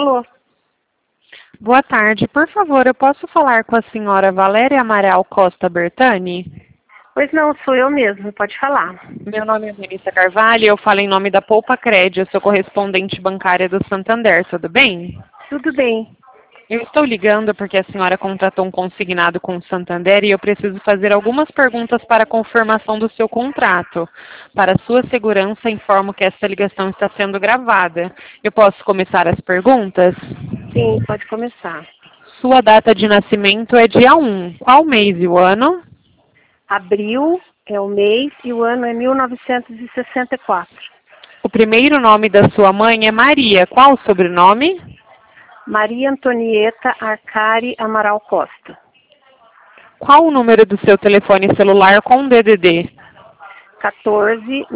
Alô? Boa tarde. Por favor, eu posso falar com a senhora Valéria Amaral Costa Bertani? Pois não, sou eu mesmo, pode falar. Meu nome é Melissa Carvalho e eu falo em nome da Poupa Cred. Eu sou correspondente bancária do Santander, tudo bem? Tudo bem. Eu estou ligando porque a senhora contratou um consignado com o Santander e eu preciso fazer algumas perguntas para a confirmação do seu contrato. Para sua segurança, informo que esta ligação está sendo gravada. Eu posso começar as perguntas? Sim, pode começar. Sua data de nascimento é dia 1. Qual mês e o ano? Abril é o mês e o ano é 1964. O primeiro nome da sua mãe é Maria. Qual o sobrenome? Maria Antonieta Arcari Amaral Costa. Qual o número do seu telefone celular com DDD? 14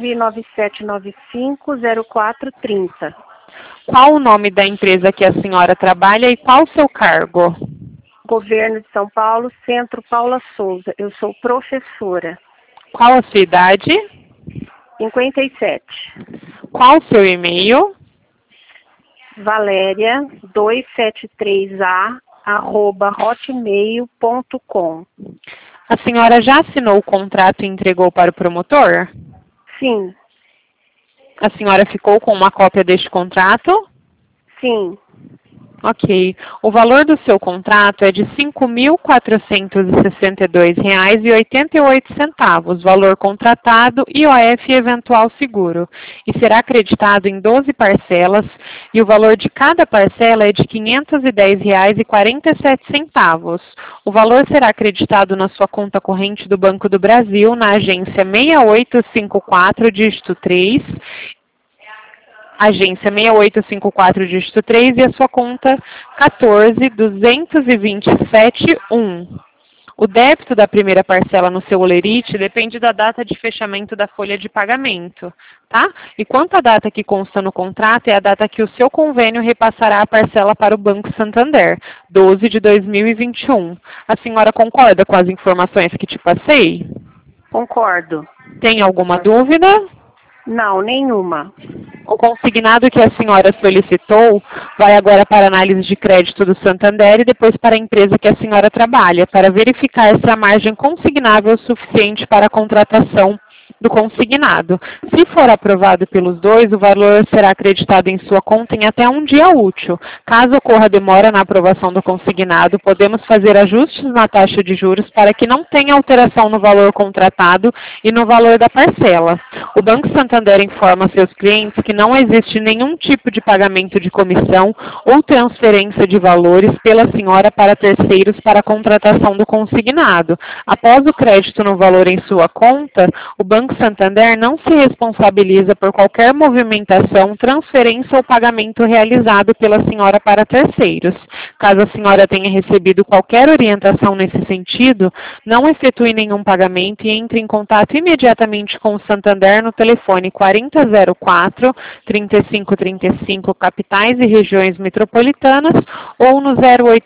99795 0430. Qual o nome da empresa que a senhora trabalha e qual o seu cargo? Governo de São Paulo, Centro Paula Souza. Eu sou professora. Qual a sua idade? 57. Qual o seu e-mail? Valéria273a@hotmail.com. A senhora já assinou o contrato e entregou para o promotor? Sim, A senhora ficou com uma cópia deste contrato? sim. Ok. O valor do seu contrato é de R$ 5.462,88, valor contratado, IOF e eventual seguro, e será acreditado em 12 parcelas, e o valor de cada parcela é de R$ 510,47. O valor será acreditado na sua conta corrente do Banco do Brasil, na agência 6854, dígito 3, agência 6854, dígito 3, e a sua conta 14.227.1. O débito da primeira parcela no seu holerite depende da data de fechamento da folha de pagamento, tá? E quanto à data que consta no contrato, é a data que o seu convênio repassará a parcela para o Banco Santander, 12 de 2021. A senhora concorda com as informações que te passei? Concordo. Tem alguma dúvida? Não, nenhuma. O consignado que a senhora solicitou vai agora para a análise de crédito do Santander e depois para a empresa que a senhora trabalha, para verificar se a margem consignável é suficiente para a contratação do consignado. Se for aprovado pelos dois, o valor será acreditado em sua conta em até um dia útil. Caso ocorra demora na aprovação do consignado, podemos fazer ajustes na taxa de juros para que não tenha alteração no valor contratado e no valor da parcela. O Banco Santander informa seus clientes que não existe nenhum tipo de pagamento de comissão ou transferência de valores pela senhora para terceiros para a contratação do consignado. Após o crédito no valor em sua conta, o Banco Santander não se responsabiliza por qualquer movimentação, transferência ou pagamento realizado pela senhora para terceiros. Caso a senhora tenha recebido qualquer orientação nesse sentido, não efetue nenhum pagamento e entre em contato imediatamente com o Santander no telefone 4004-3535, capitais e regiões metropolitanas, ou no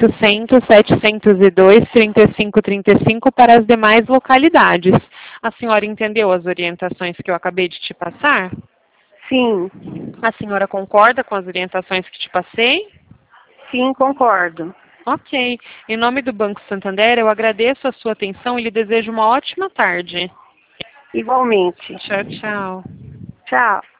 0800-702-3535 para as demais localidades. A senhora entendeu as orientações que eu acabei de te passar? Sim, A senhora concorda com as orientações que te passei? sim, concordo. Ok. Em nome do Banco Santander, eu agradeço a sua atenção e lhe desejo uma ótima tarde. Igualmente. Tchau, tchau. Tchau.